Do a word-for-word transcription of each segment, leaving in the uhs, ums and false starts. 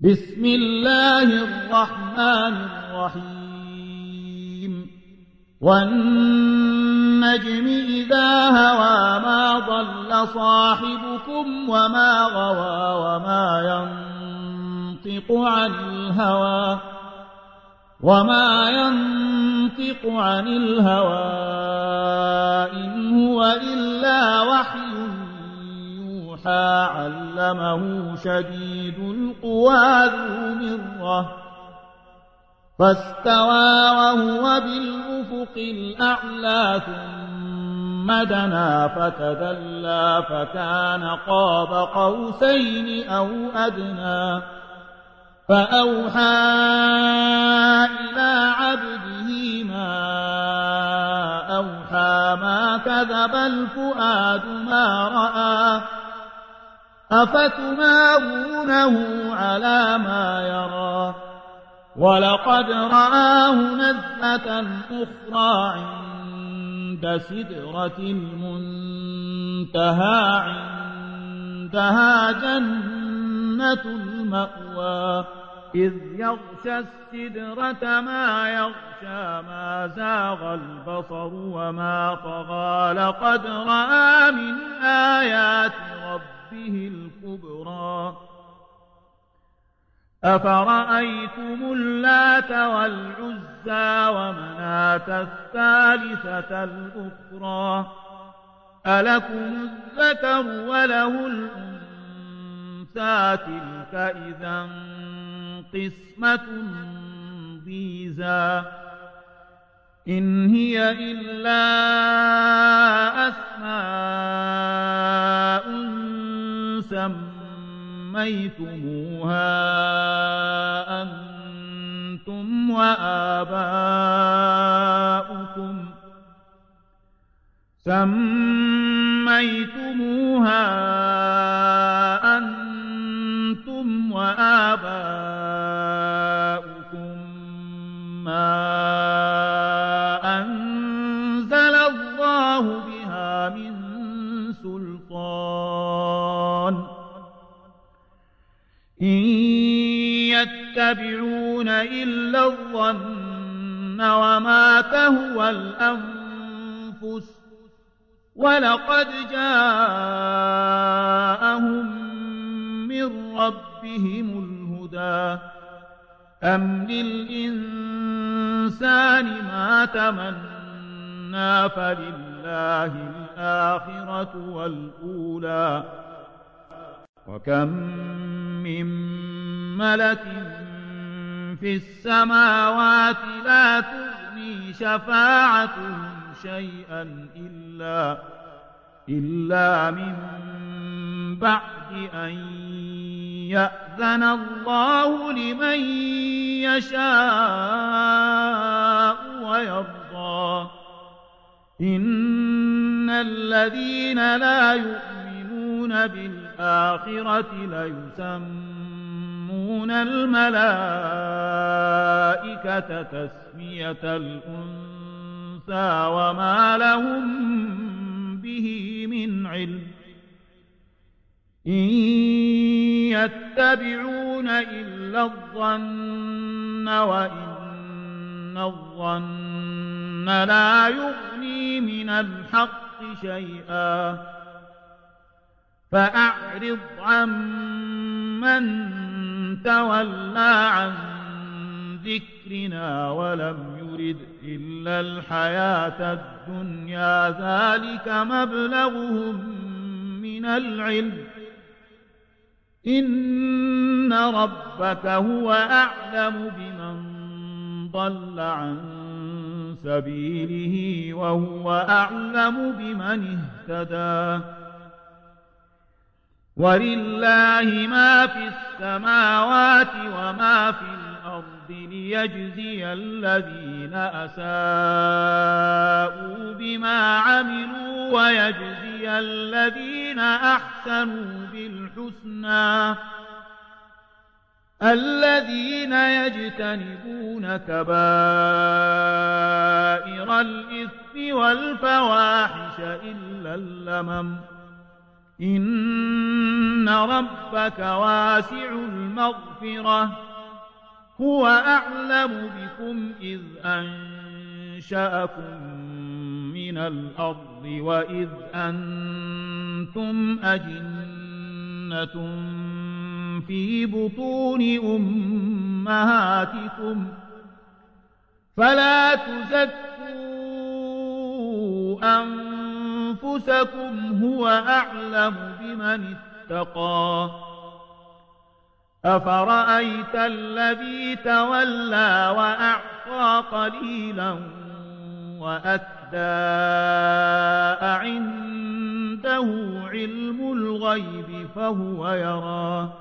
بسم الله الرحمن الرحيم والنجم إذا هوى ما ضل صاحبكم وما غوى وما ينطق عن الهوى وما ينطق عن الهوى إن هو إلا وحي علمه شديد القوى ذو مرة فاستوى وهو بالأفق الأعلى ثم دنا فتدلى فكان قاب قوسين أو أدنى فأوحى إلى عبده ما أوحى ما كذب الفؤاد ما رأى أفتمارونه على ما يرى ولقد رآه نزلة أخرى عند سدرة المنتهى عندها جنة المأوى إذ يغشى السدرة ما يغشى ما زاغ البصر وما طغى لقد رأى من آيات ربه الكبرى أفرأيتم اللات والعزى ومناة الثالثة الأخرى ألكم الذكر وله الأنثى تلك إذا قسمة ضيزى إن هي إلا أسماء سميتموها أنتم وآباؤكم سميتموها أنتم وآباؤكم ما أنزل الله بها من سلطان إن يتبعون إلا الظن وما تهوى الأنفس ولقد جاءهم من ربهم الهدى أم للإنسان ما تمنى فلله الآخرة والأولى وكم من ملك في السماوات لا تغني شفاعتهم شيئا إلا, إلا من بعد أن يأذن الله لمن يشاء ويرضى إن الذين لا يؤمنون بالآخرة ليسمون الملائكة تسمية الأنثى وما لهم به من علم إن يتبعون إلا الظن وإن الظن لا يغني من الحق شيئا فأعرض عمن تولى عن ذكرنا ولم يرد إلا الحياة الدنيا ذلك مبلغهم من العلم إن ربك هو أعلم بمن ضل عن سبيله وهو أعلم بمن اهتدى ولله ما في السماوات وما في الأرض ليجزي الذين أساءوا بما عملوا ويجزي الذين أحسنوا بالحسنى الذين يجتنبون كبائر الإثم والفواحش إلا اللمم إن ربك واسع المغفرة هو أعلم بكم إذ أنشأكم من الأرض وإذ أنتم أجنة في بطون أمهاتكم فلا تزكوا أنفسكم هو أعلم بمن اتقى أفرأيت الذي تولى وأعطى قليلا وأكدى أعنده علم الغيب فهو يرى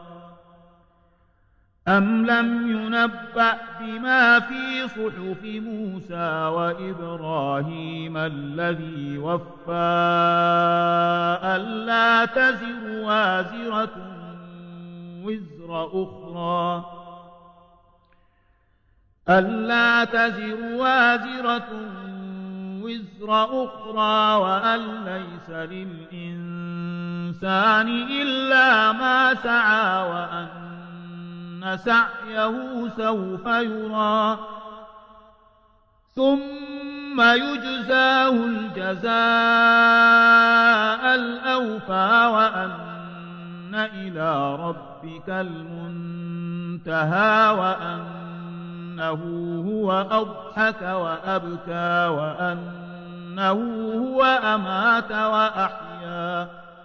أم لم ينبأ بما في صحف موسى وإبراهيم الذي وفى ألا تزر وازرة وزر أخرى ألا تزر وازرة وزر أخرى وأن ليس للإنسان إلا ما سعى وأن سعيه سوف يرى ثم يجزاه الجزاء الأوفى وأن إلى ربك المنتهى وأنه هو أضحك وأبكى وأنه هو أمات وأحيا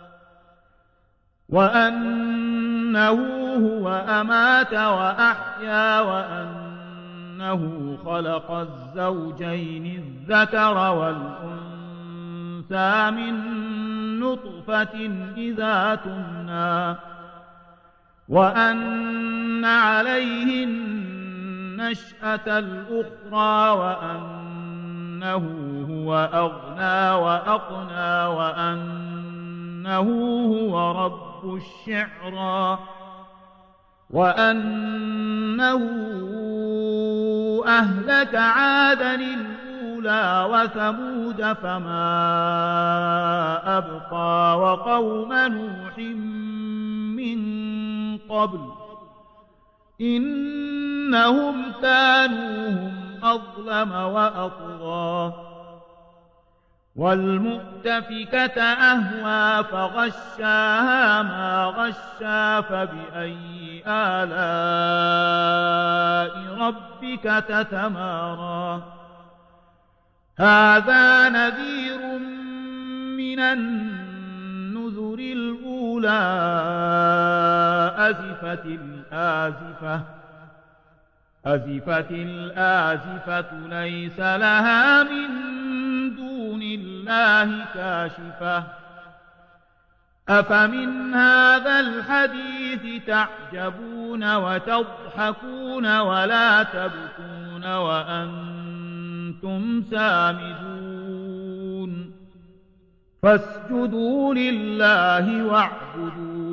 وأنه هو أمات وأحيا وأنه خلق الزوجين الذكر والأنثى من نطفة إذا تمنى وأن عليه النشأة الأخرى وأنه هو أغنى وأقنى وأنه هو رب الشعرى وأنه أهلك عادا الأولى وثمود فما أبقى وقوم نوح من قبل إنهم كانوا هم أظلم وأطغى والمؤتفكة أهوى فغشاها ما غشا فبأي آلاء ربك تتمارى هذا نذير من النذر الأولى أزفت الآزفة أزفت الآزفة ليس لها من دون الله كاشفة أفمن هذا الحديث تعجبون وتضحكون ولا تبكون وأنتم سامدون فاسجدوا لله واعبدوا